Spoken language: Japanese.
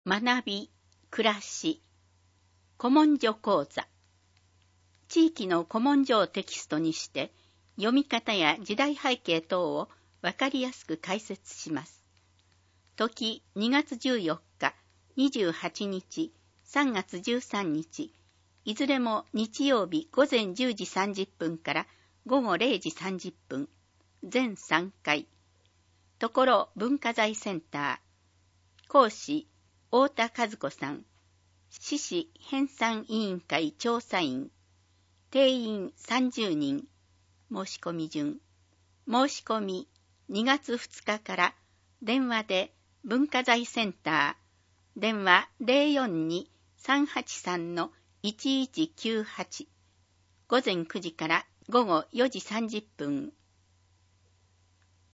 学び、暮らし、古文書講座。地域の古文書をテキストにして、読み方や時代背景等をわかりやすく解説します。時2月14日、28日、3月13日、いずれも日曜日午前10時30分から午後0時30分、全3回。ところ文化財センター。講師、太田和子さん。市史編纂委員会調査員。定員30人。申し込み順。申し込み2月2日から電話で文化財センター。電話 042-383-1198。午前9時から午後4時30分。